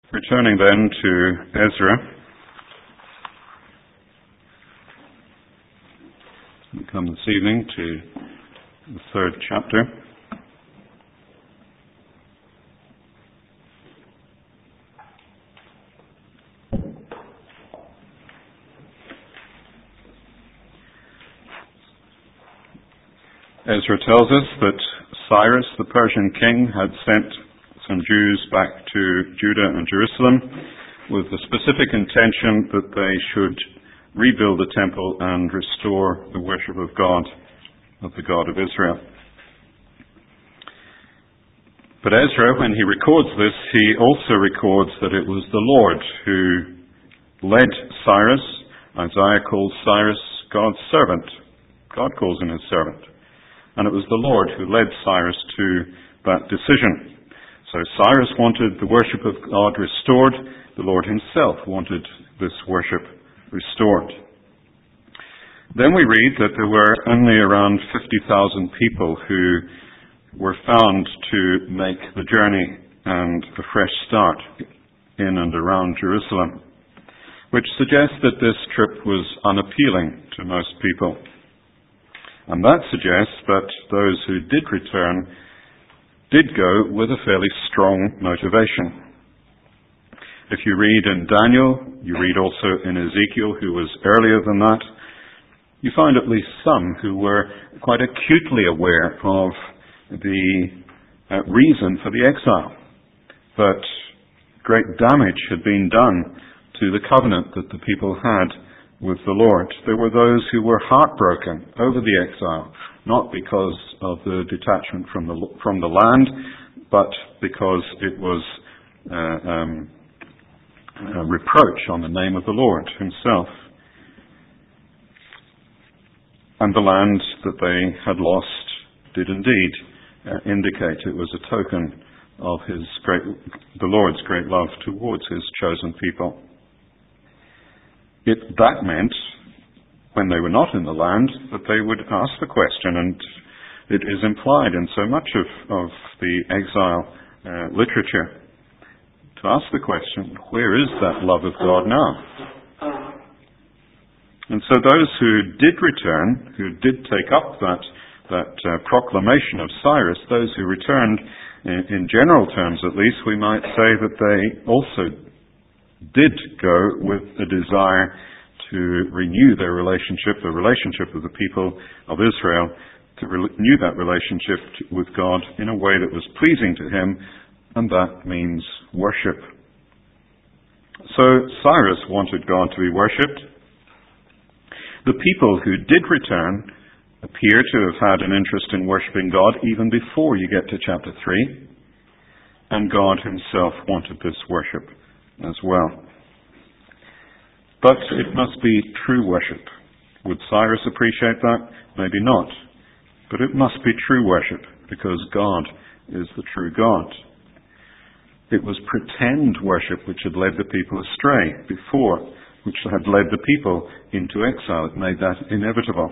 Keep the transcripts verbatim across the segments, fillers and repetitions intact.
Returning then to Ezra, we come this evening to the third chapter. Ezra tells us that Cyrus, the Persian king, had sent some Jews back to Judah and Jerusalem with the specific intention that they should rebuild the temple and restore the worship of God, of the God of Israel. But Ezra, when he records this, he also records that it was the Lord who led Cyrus. Isaiah calls Cyrus God's servant. God calls him his servant. And it was the Lord who led Cyrus to that decision. So Cyrus wanted the worship of God restored. The Lord himself wanted this worship restored. Then we read that there were only around fifty thousand people who were found to make the journey and a fresh start in and around Jerusalem, which suggests that this trip was unappealing to most people. And that suggests that those who did return did go with a fairly strong motivation. If you read in Daniel, you read also in Ezekiel, who was earlier than that, you find at least some who were quite acutely aware of the uh, reason for the exile. That great damage had been done to the covenant that the people had with the Lord. There were those who were heartbroken over the exile, not because of the detachment from the from the land, but because it was uh, um, a reproach on the name of the Lord himself. And the land that they had lost did indeed uh, indicate it was a token of his great, the Lord's great love towards his chosen people. It, that meant, when they were not in the land, that they would ask the question, and it is implied in so much of, of the exile uh, literature, to ask the question, where is that love of God now? And so those who did return, who did take up that, that uh, proclamation of Cyrus, those who returned, in, in general terms at least, we might say that they also did go with a desire to renew their relationship, the relationship of the people of Israel, to renew that relationship with God in a way that was pleasing to him, and that means worship. So Cyrus wanted God to be worshipped. The people who did return appear to have had an interest in worshipping God even before you get to chapter three, and God himself wanted this worship as well. But it must be true worship. Would Cyrus appreciate that? Maybe not. But it must be true worship, because God is the true God. It was pretend worship which had led the people astray before, which had led the people into exile. It made that inevitable.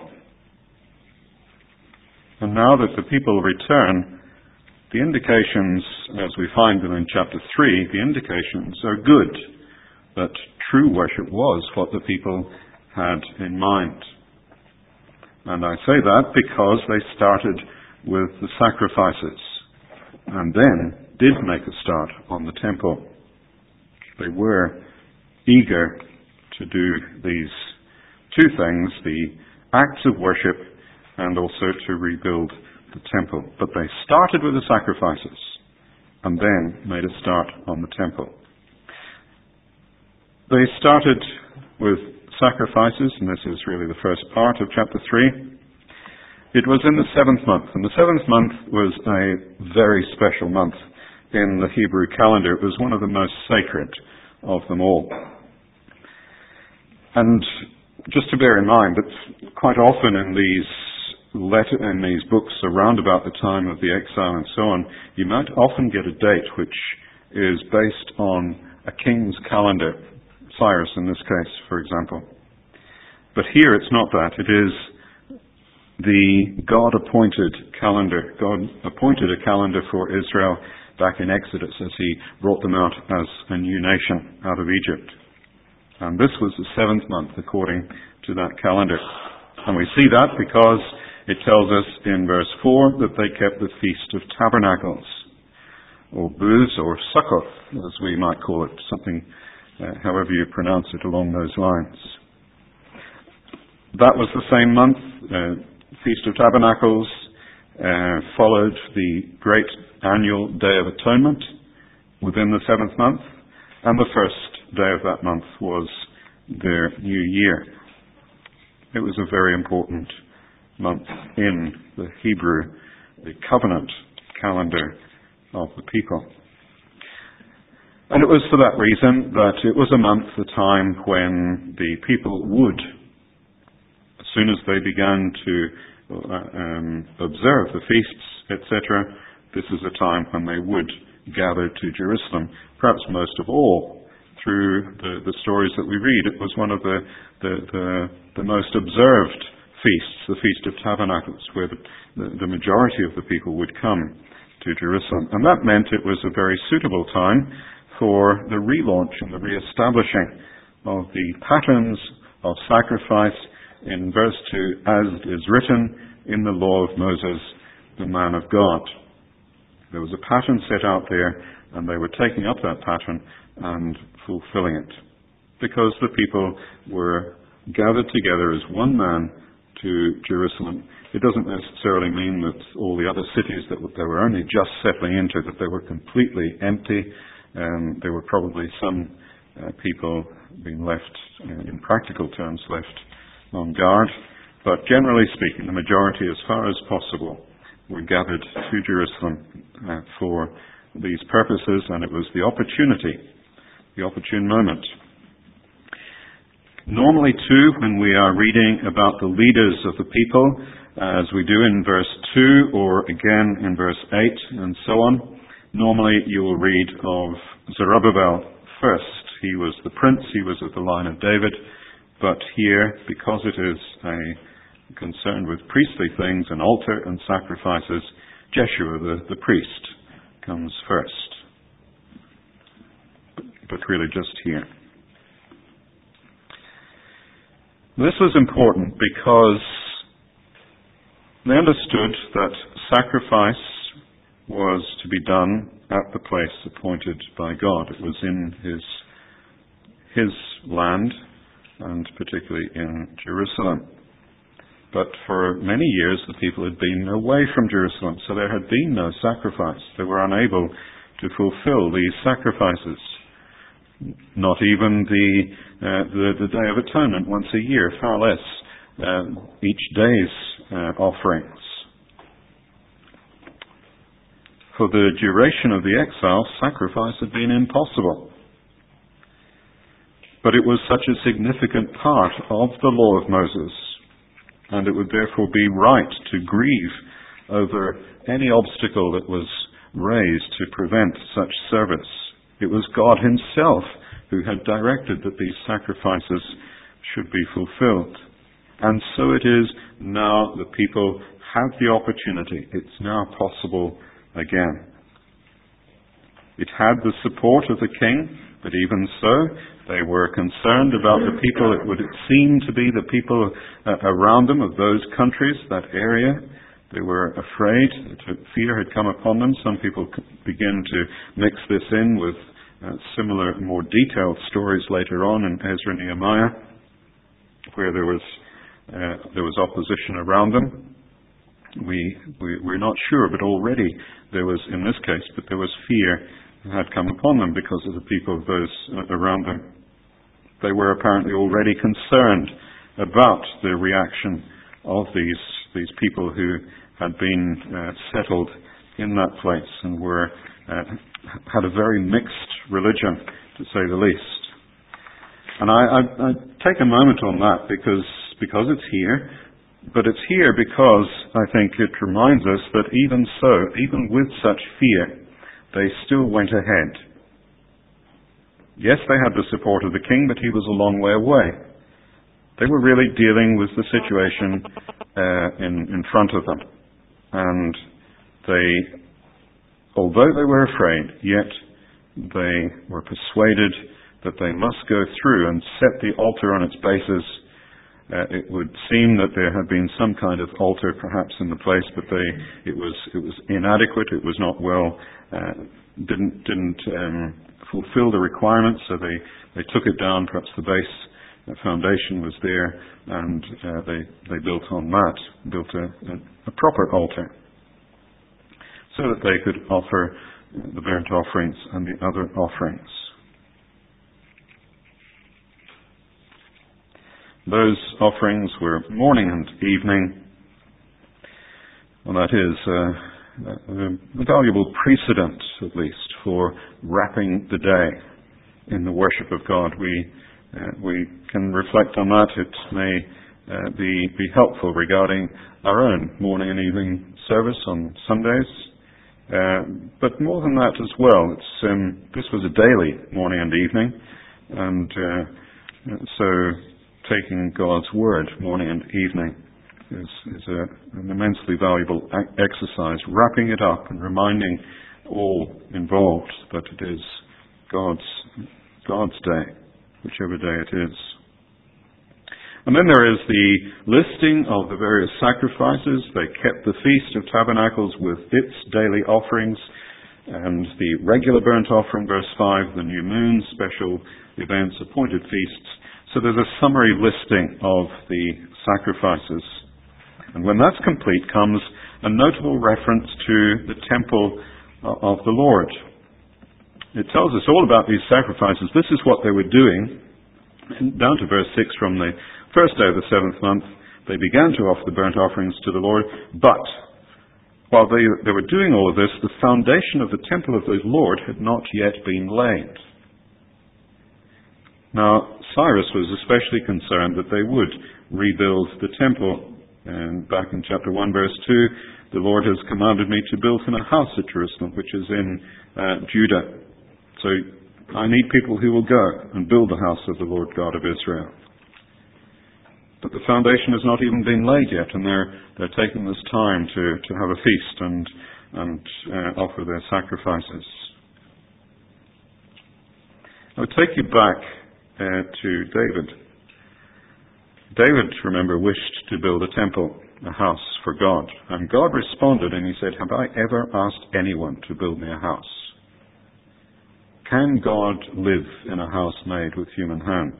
And now that the people return, the indications, as we find them in chapter three, the indications are good that true worship was what the people had in mind. And I say that because they started with the sacrifices and then did make a start on the temple. They were eager to do these two things, the acts of worship and also to rebuild the temple. But they started with the sacrifices and then made a start on the temple. They started with sacrifices, and this is really the first part of chapter three. It was in the seventh month, and the seventh month was a very special month in the Hebrew calendar. It was one of the most sacred of them all. And just to bear in mind that quite often in these letter in these books around about the time of the exile and so on, you might often get a date which is based on a king's calendar, Cyrus in this case, for example. But here it's not that. It is the God-appointed calendar. God appointed a calendar for Israel back in Exodus as he brought them out as a new nation out of Egypt. And this was the seventh month according to that calendar. And we see that because it tells us in verse four that they kept the Feast of Tabernacles, or Booths, or Sukkoth, as we might call it, something, uh, however you pronounce it, along those lines. That was the same month. Uh, Feast of Tabernacles uh, followed the great annual Day of Atonement within the seventh month, and the first day of that month was their new year. It was a very important month in the Hebrew, the covenant calendar of the people. And it was for that reason that it was a month, a time when the people would, as soon as they began to uh, um, observe the feasts, et cetera, this is a time when they would gather to Jerusalem, perhaps most of all through the, the stories that we read. It was one of the, the, the, the most observed feasts, the Feast of Tabernacles, where the, the, the majority of the people would come to Jerusalem. And that meant it was a very suitable time for the relaunch and the re-establishing of the patterns of sacrifice in verse two, as is written in the law of Moses, the man of God. There was a pattern set out there, and they were taking up that pattern and fulfilling it, because the people were gathered together as one man to Jerusalem. It doesn't necessarily mean that all the other cities that they were only just settling into, that they were completely empty. Um, there were probably some uh, people being left, uh, in practical terms, left on guard. But generally speaking, the majority, as far as possible, were gathered to Jerusalem uh, for these purposes, and it was the opportunity, the opportune moment. Normally, too, when we are reading about the leaders of the people, as we do in verse two or again in verse eight and so on, normally you will read of Zerubbabel first. He was the prince, he was of the line of David, but here, because it is a concern with priestly things, an altar and sacrifices, Jeshua, the, the priest, comes first. But really just here. This was important because they understood that sacrifice was to be done at the place appointed by God. It was in his, his land, and particularly in Jerusalem. But for many years the people had been away from Jerusalem, so there had been no sacrifice. They were unable to fulfill these sacrifices. Not even the, uh, the the Day of Atonement once a year, far less uh, each day's uh, offerings. For the duration of the exile, sacrifice had been impossible. But it was such a significant part of the law of Moses, and it would therefore be right to grieve over any obstacle that was raised to prevent such service. It was God himself who had directed that these sacrifices should be fulfilled. And so it is now the people have the opportunity. It's now possible again. It had the support of the king, but even so, they were concerned about the people. It would seem to be the people uh, around them, of those countries, that area. They were afraid. Fear had come upon them. Some people begin to mix this in with uh, similar, more detailed stories later on in Ezra and Nehemiah, where there was uh, there was opposition around them. We, we we're not sure, but already there was, in this case, but there was fear that had come upon them because of the people of those uh, around them. They were apparently already concerned about the reaction of these these people who had been uh, settled in that place and were uh, had a very mixed religion, to say the least. And I, I, I take a moment on that because because it's here, but it's here because I think it reminds us that even so, even with such fear, they still went ahead. Yes, they had the support of the king, but he was a long way away. They were really dealing with the situation uh, in, in front of them. And they although they were afraid, yet they were persuaded that they must go through and set the altar on its basis. Uh, it would seem that there had been some kind of altar perhaps in the place, but they, it was it was inadequate. It was not well, uh, didn't didn't um, fulfill the requirements. So they, they took it down. Perhaps the base the foundation was there, and uh, they they built on that, built a, a, a proper altar, so that they could offer the burnt offerings and the other offerings. Those offerings were morning and evening. Well, that is uh, a valuable precedent, at least, for wrapping the day in the worship of God. We uh, we can reflect on that. It may uh, be be helpful regarding our own morning and evening service on Sundays. Uh, but more than that as well, it's, um, this was a daily morning and evening, and uh, so taking God's Word morning and evening is, is a, an immensely valuable a- exercise, wrapping it up and reminding all involved that it is God's, God's day, whichever day it is. And then there is the listing of the various sacrifices. They kept the Feast of Tabernacles with its daily offerings, and the regular burnt offering, verse five, the new moon, special events, appointed feasts. So there's a summary listing of the sacrifices. And when that's complete comes a notable reference to the temple of the Lord. It tells us all about these sacrifices. This is what they were doing. Down to verse six, from the first day of the seventh month, they began to offer the burnt offerings to the Lord. But while they, they were doing all of this, the foundation of the temple of the Lord had not yet been laid. Now, Cyrus was especially concerned that they would rebuild the temple. And back in chapter one, verse two, the Lord has commanded me to build him a house at Jerusalem, which is in uh, Judah. So I need people who will go and build the house of the Lord God of Israel. But the foundation has not even been laid yet, and they're they're taking this time to, to have a feast and and uh, offer their sacrifices. I would take you back uh, to David. David, remember, wished to build a temple, a house for God, and God responded, and he said, "Have I ever asked anyone to build me a house?" Can God live in a house made with human hands?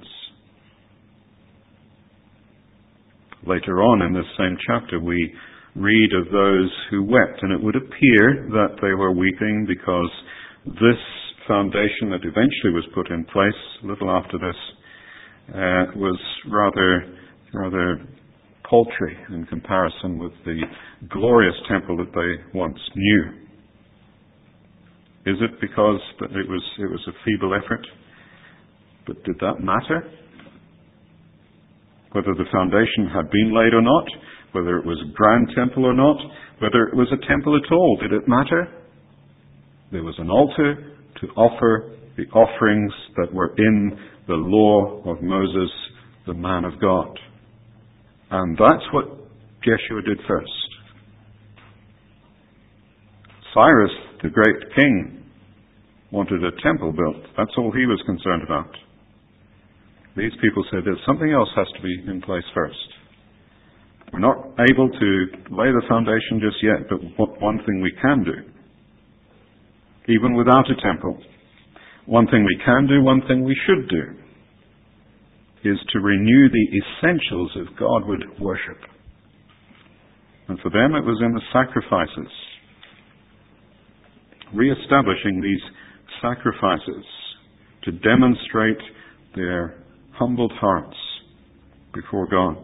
Later on in this same chapter, we read of those who wept, and it would appear that they were weeping because this foundation that eventually was put in place a little after this uh, was rather, rather paltry in comparison with the glorious temple that they once knew. Is it because that it was it was a feeble effort? But did that matter? Whether the foundation had been laid or not, whether it was a grand temple or not, whether it was a temple at all, did it matter? There was an altar to offer the offerings that were in the law of Moses, the man of God. And that's what Jeshua did first. Cyrus, the great king, wanted a temple built. That's all he was concerned about. These people said that something else has to be in place first. We're not able to lay the foundation just yet, but one thing we can do, even without a temple, one thing we can do, one thing we should do, is to renew the essentials of Godward worship. And for them it was in the sacrifices. Re-establishing these sacrifices to demonstrate their humbled hearts before God.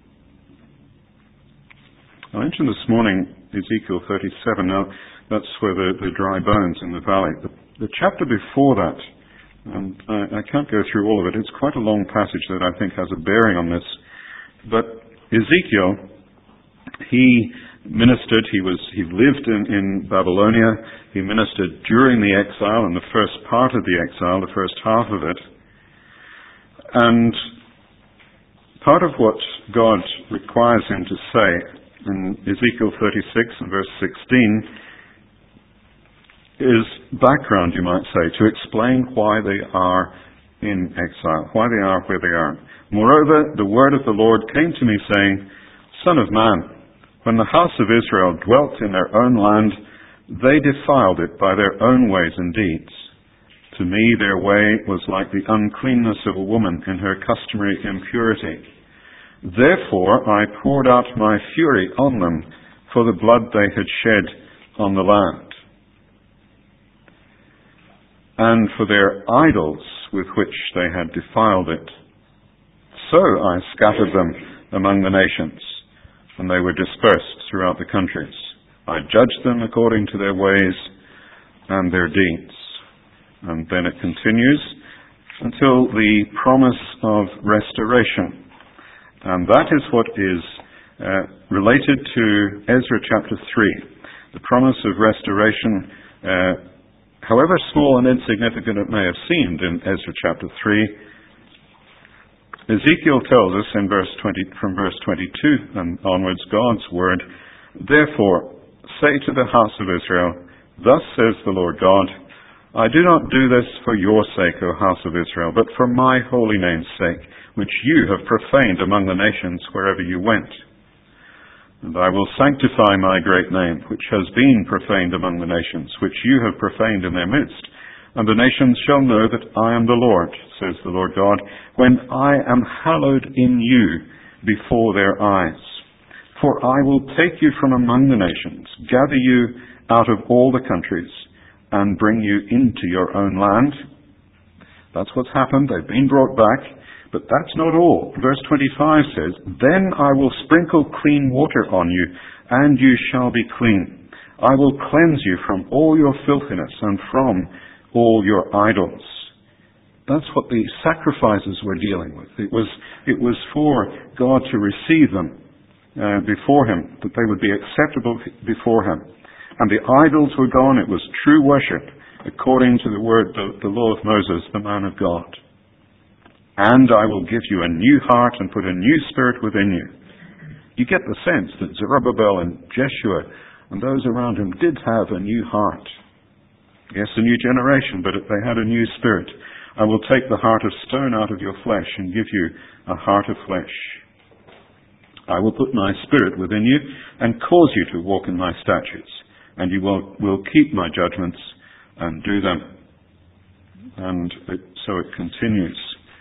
I mentioned this morning Ezekiel thirty-seven. Now, that's where the, the dry bones in the valley. The, the chapter before that, and I, I can't go through all of it. It's quite a long passage that I think has a bearing on this. But Ezekiel, he ministered, he was he lived in, in Babylonia. He ministered during the exile, in the first part of the exile, the first half of it. And part of what God requires him to say in Ezekiel thirty-six and verse sixteen is background, you might say, to explain why they are in exile, why they are where they are. Moreover, the word of the Lord came to me, saying, Son of man, when the house of Israel dwelt in their own land, they defiled it by their own ways and deeds. To me their way was like the uncleanness of a woman in her customary impurity. Therefore I poured out my fury on them for the blood they had shed on the land, and for their idols with which they had defiled it. So I scattered them among the nations, and they were dispersed throughout the countries. I judged them according to their ways and their deeds. And then it continues until the promise of restoration. And that is what is uh, related to Ezra chapter three. The promise of restoration, uh, however small and insignificant it may have seemed in Ezra chapter three, Ezekiel tells us in verse twenty, from verse twenty-two and onwards, God's word, Therefore, say to the house of Israel, Thus says the Lord God, I do not do this for your sake, O house of Israel, but for my holy name's sake, which you have profaned among the nations wherever you went. And I will sanctify my great name, which has been profaned among the nations, which you have profaned in their midst. And the nations shall know that I am the Lord, says the Lord God, when I am hallowed in you before their eyes. For I will take you from among the nations, gather you out of all the countries, and bring you into your own land. That's what's happened. They've been brought back. But that's not all. Verse twenty-five says, Then I will sprinkle clean water on you, and you shall be clean. I will cleanse you from all your filthiness and from all your idols. That's what the sacrifices were dealing with. It was, it was for God to receive them uh, before Him, that they would be acceptable before Him. And the idols were gone. It was true worship, according to the word, the, the law of Moses, the man of God. And I will give you a new heart and put a new spirit within you. You get the sense that Zerubbabel and Jeshua and those around him did have a new heart. Yes, a new generation, but they had a new spirit. I will take the heart of stone out of your flesh and give you a heart of flesh. I will put my spirit within you and cause you to walk in my statutes, and you will, will keep my judgments and do them. And it, so it continues.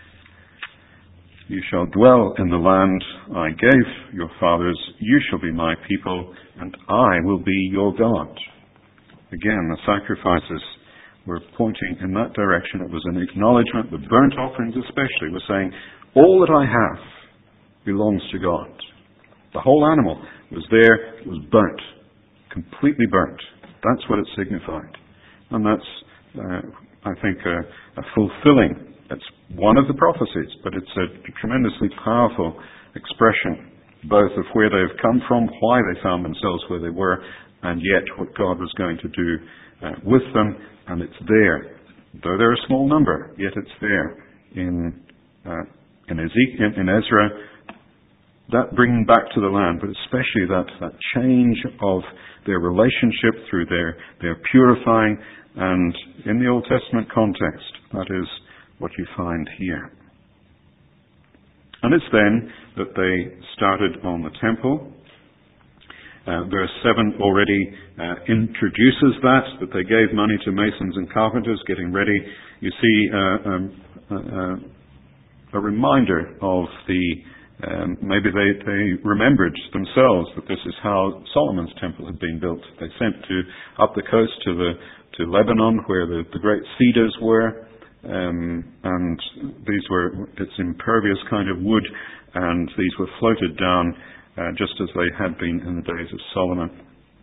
You shall dwell in the land I gave your fathers. You shall be my people, and I will be your God. Again, the sacrifices were pointing in that direction. It was an acknowledgement. The burnt offerings especially were saying, all that I have belongs to God. The whole animal was there. It was burnt, completely burnt. That's what it signified. And that's, uh, I think, a, a fulfilling. It's one of the prophecies, but it's a tremendously powerful expression, both of where they've come from, why they found themselves where they were, and yet what God was going to do uh, with them. And it's there. Though they're a small number, yet it's there in uh, in Ezekiel, in Ezra, that bringing back to the land, but especially that, that change of their relationship through their, their purifying, and in the Old Testament context, that is what you find here. And it's then that they started on the temple. Uh, verse seven already uh, introduces that, that they gave money to masons and carpenters getting ready. You see uh, um, uh, a reminder of the, um, maybe they, they remembered themselves that this is how Solomon's temple had been built. They sent to up the coast to the to Lebanon, where the, the great cedars were. Um, and these were, it's impervious kind of wood, and these were floated down uh, just as they had been in the days of Solomon,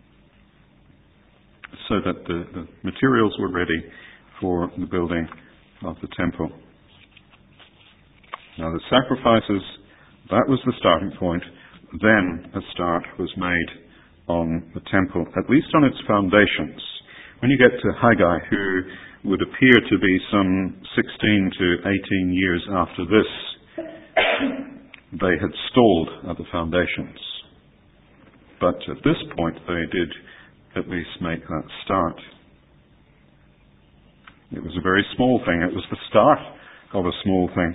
so that the, the materials were ready for the building of the temple. Now the sacrifices, that was the starting point. Then a start was made on the temple, at least on its foundations. When you get to Haggai, who would appear to be some sixteen to eighteen years after this, they had stalled at the foundations. But at this point they did at least make that start. It was a very small thing. It was the start of a small thing.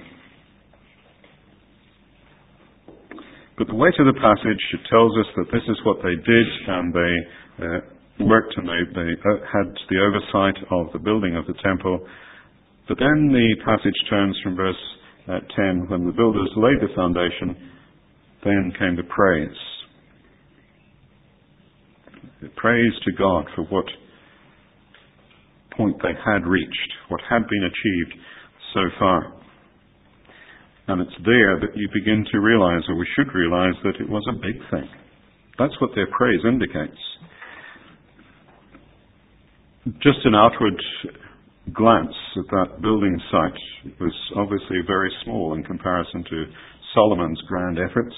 But the weight of the passage, it tells us that this is what they did, and they uh, worked and they, they uh, had the oversight of the building of the temple. But then the passage turns from verse uh, ten, when the builders laid the foundation, then came the praise. The praise to God for what point they had reached, what had been achieved so far. And it's there that you begin to realize, or we should realize, that it was a big thing. That's what their praise indicates. Just an outward glance at that building site was obviously very small in comparison to Solomon's grand efforts.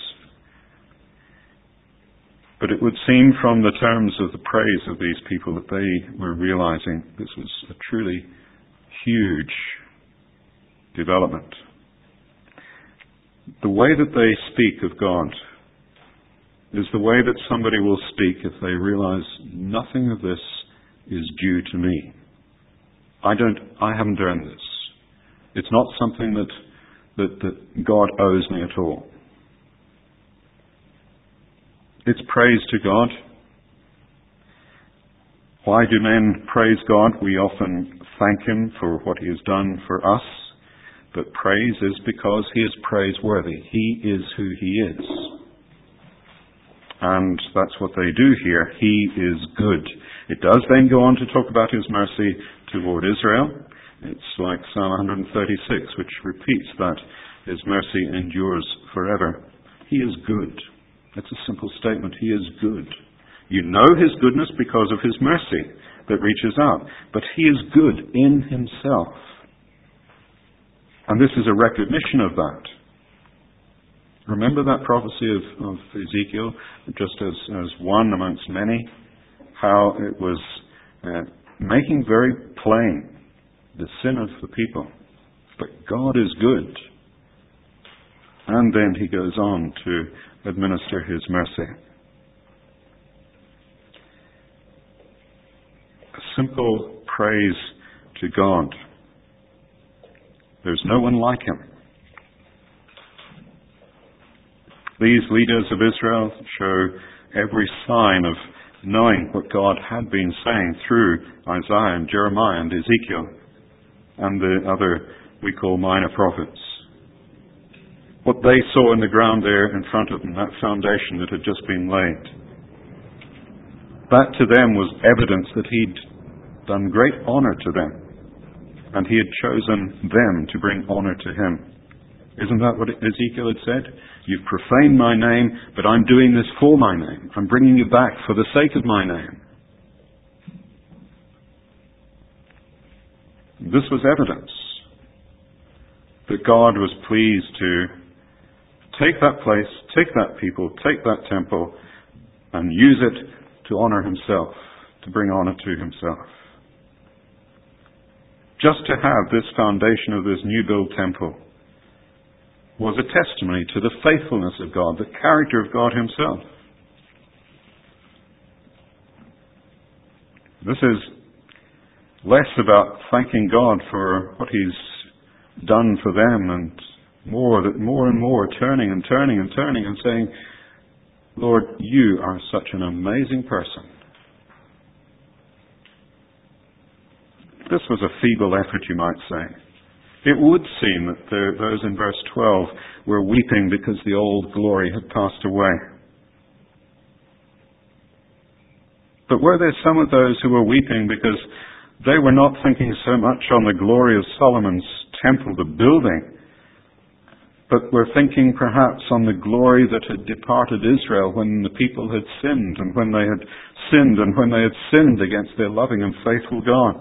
But it would seem from the terms of the praise of these people that they were realizing this was a truly huge development. The way that they speak of God is the way that somebody will speak if they realize nothing of this is due to me. I don't, I haven't earned this. It's not something that, that, that God owes me at all. It's praise to God. Why do men praise God? We often thank Him for what He has done for us. But praise is because He is praiseworthy. He is who He is. And that's what they do here. He is good. It does then go on to talk about His mercy toward Israel. It's like Psalm one thirty-six, which repeats that His mercy endures forever. He is good. It's a simple statement. He is good. You know His goodness because of His mercy that reaches out. But He is good in Himself. And this is a recognition of that. Remember that prophecy of, of Ezekiel, just as, as one amongst many, how it was uh, making very plain the sin of the people. But God is good. And then He goes on to administer His mercy. A simple praise to God. There's no one like Him. These leaders of Israel show every sign of knowing what God had been saying through Isaiah and Jeremiah and Ezekiel and the other we call minor prophets. What they saw in the ground there in front of them, that foundation that had just been laid, that to them was evidence that He'd done great honor to them. And He had chosen them to bring honor to Him. Isn't that what Ezekiel had said? You've profaned my name, but I'm doing this for my name. I'm bringing you back for the sake of my name. This was evidence that God was pleased to take that place, take that people, take that temple, and use it to honor Himself, to bring honor to Himself. Just to have this foundation of this new built temple was a testimony to the faithfulness of God, the character of God Himself. This is less about thanking God for what He's done for them, and more that more and more turning and turning and turning and saying, Lord, You are such an amazing person. This was a feeble effort, you might say. It would seem that the, those in verse twelve were weeping because the old glory had passed away. But were there some of those who were weeping because they were not thinking so much on the glory of Solomon's temple, the building, but were thinking perhaps on the glory that had departed Israel when the people had sinned, and when they had sinned, and when they had sinned against their loving and faithful God?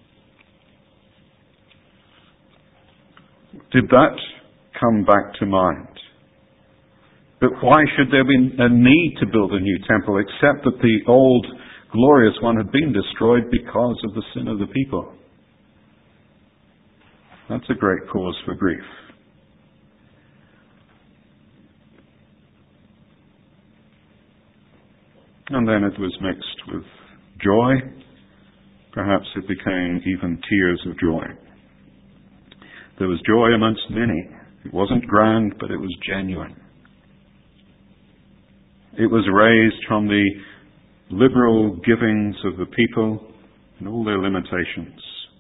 Did that come back to mind? But why should there be a need to build a new temple except that the old glorious one had been destroyed because of the sin of the people? That's a great cause for grief. And then it was mixed with joy, perhaps it became even tears of joy. There was joy amongst many. It wasn't grand, but it was genuine. It was raised from the liberal givings of the people and all their limitations.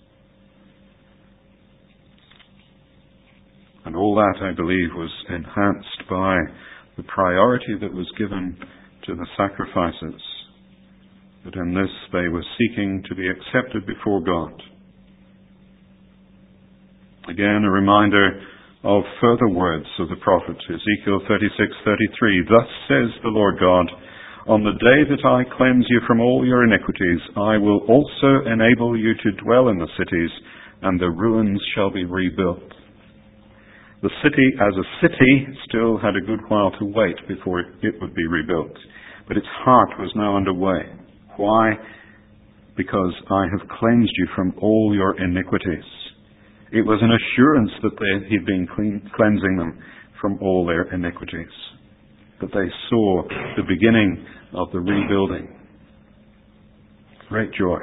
And all that, I believe, was enhanced by the priority that was given to the sacrifices. That in this they were seeking to be accepted before God. Again, a reminder of further words of the prophet, Ezekiel thirty-six thirty-three. Thus says the Lord God, on the day that I cleanse you from all your iniquities, I will also enable you to dwell in the cities, and the ruins shall be rebuilt. The city as a city still had a good while to wait before it would be rebuilt. But its heart was now underway. Why? Because I have cleansed you from all your iniquities. It was an assurance that they, he'd been clean, cleansing them from all their iniquities. That they saw the beginning of the rebuilding. Great joy.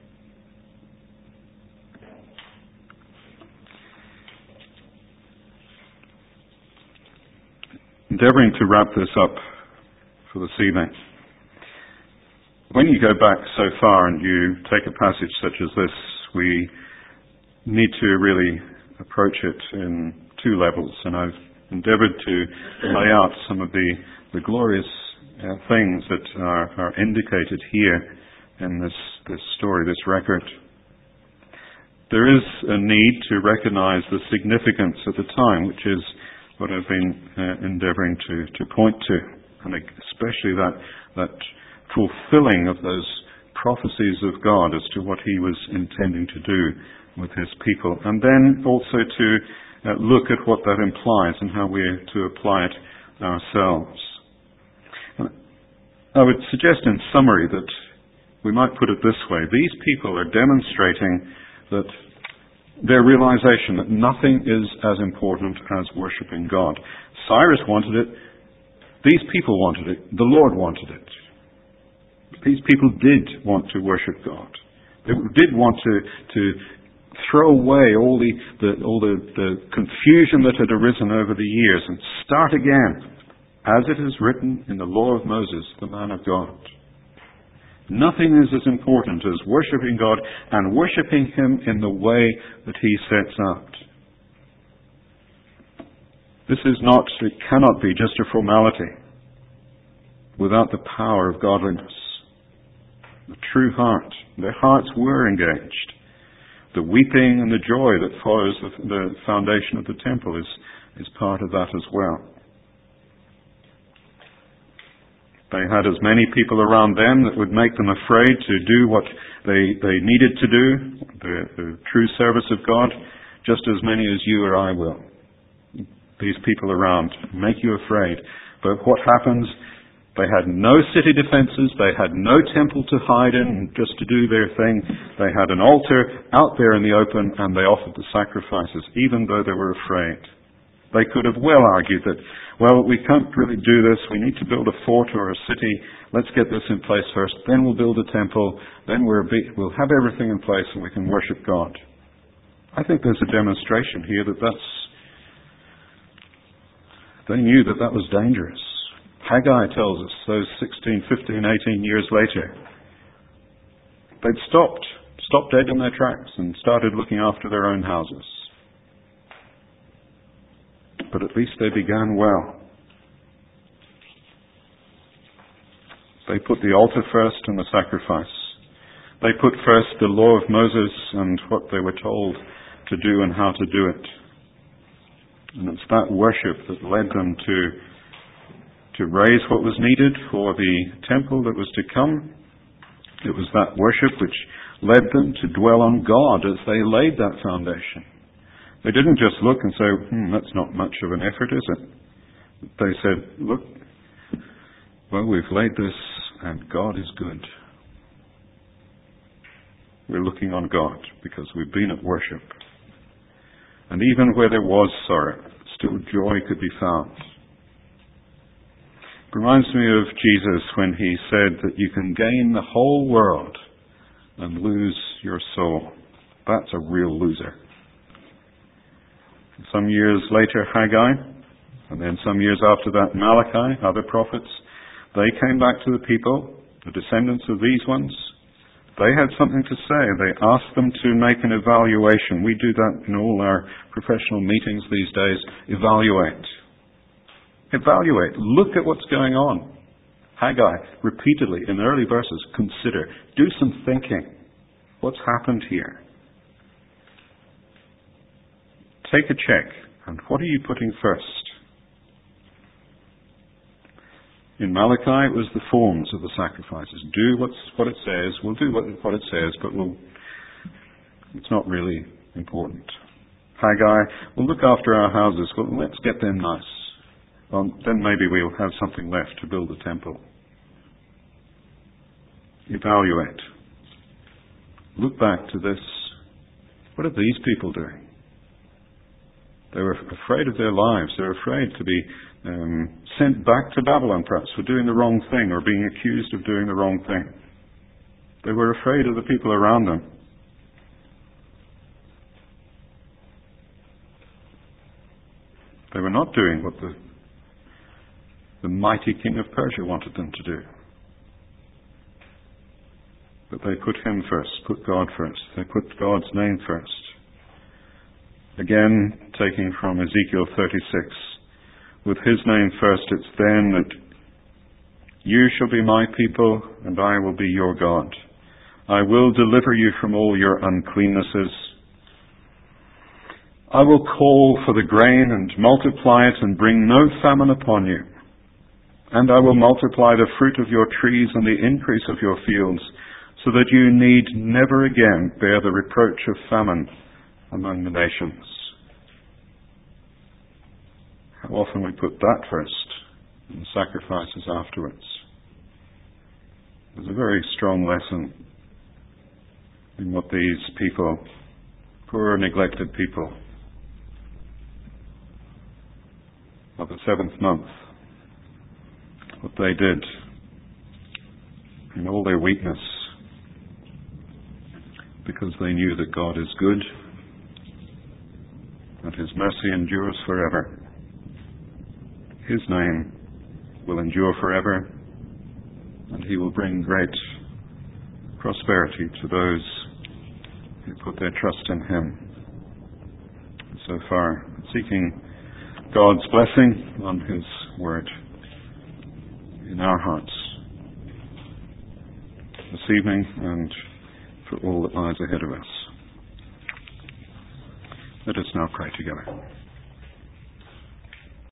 Endeavouring to wrap this up for this evening. When you go back so far and you take a passage such as this, we need to really approach it in two levels. And I've endeavoured to lay out some of the, the glorious uh, things that are, are indicated here in this, this story, this record. There is a need to recognise the significance at the time, which is what I've been uh, endeavouring to, to point to, and especially that that fulfilling of those prophecies of God as to what He was intending to do with His people, and then also to uh, look at what that implies and how we're to apply it ourselves. I would suggest in summary that we might put it this way. These people are demonstrating that their realization that nothing is as important as worshipping God. Cyrus wanted it. These people wanted it. The Lord wanted it. These people did want to worship God. They did want to, to throw away all the, the all the, the confusion that had arisen over the years and start again, as it is written in the law of Moses, the man of God. Nothing is as important as worshipping God and worshipping Him in the way that He sets out. This is not, it cannot be just a formality without the power of godliness. The true heart. Their hearts were engaged. The weeping and the joy that follows the, the foundation of the temple is, is part of that as well. They had as many people around them that would make them afraid to do what they, they needed to do, the, the true service of God, just as many as you or I will. These people around make you afraid. But what happens? They had no city defenses, they had no temple to hide in just to do their thing. They had an altar out there in the open and they offered the sacrifices, even though they were afraid. They could have well argued that, well, we can't really do this. We need to build a fort or a city. Let's get this in place first. Then we'll build a temple. Then we're a bit, we'll have everything in place and we can worship God. I think there's a demonstration here that that's, they knew that that was dangerous. Haggai tells us, those sixteen, fifteen, eighteen years later, they'd stopped, stopped dead in their tracks and started looking after their own houses. But at least they began well. They put the altar first and the sacrifice. They put first the law of Moses and what they were told to do and how to do it. And it's that worship that led them to, to raise what was needed for the temple that was to come. It was that worship which led them to dwell on God as they laid that foundation. They didn't just look and say, hmm, that's not much of an effort, is it? They said, look, well, we've laid this and God is good. We're looking on God because we've been at worship. And even where there was sorrow, still joy could be found. It reminds me of Jesus when He said that you can gain the whole world and lose your soul. That's a real loser. Some years later, Haggai, and then some years after that, Malachi, other prophets, they came back to the people, the descendants of these ones. They had something to say. They asked them to make an evaluation. We do that in all our professional meetings these days. Evaluate. Evaluate. Look at what's going on. Haggai, repeatedly in the early verses, consider. Do some thinking. What's happened here? Take a check. And what are you putting first? In Malachi, it was the forms of the sacrifices. Do what's, what it says. We'll do what, what it says, but we'll, it's not really important. Haggai, we'll look after our houses. Well, let's get them nice. Well, then maybe we'll have something left to build the temple. Evaluate. Look back to this. What are these people doing? They were afraid of their lives. They were afraid to be um, sent back to Babylon, perhaps, for doing the wrong thing or being accused of doing the wrong thing. They were afraid of the people around them. They were not doing what the, the mighty king of Persia wanted them to do. But they put him first, put God first. They put God's name first. Again, taking from Ezekiel thirty-six, with his name first, it's then that you shall be my people, and I will be your God. I will deliver you from all your uncleannesses. I will call for the grain and multiply it and bring no famine upon you. And I will multiply the fruit of your trees and the increase of your fields, so that you need never again bear the reproach of famine among the nations. How often we put that first and sacrifices afterwards. There's a very strong lesson in what these people, poor neglected people of the seventh month, what they did in all their weakness, because they knew that God is good and his mercy endures forever. His name will endure forever, and he will bring great prosperity to those who put their trust in him. So far, seeking God's blessing on his word in our hearts this evening and for all that lies ahead of us. Let us now pray together.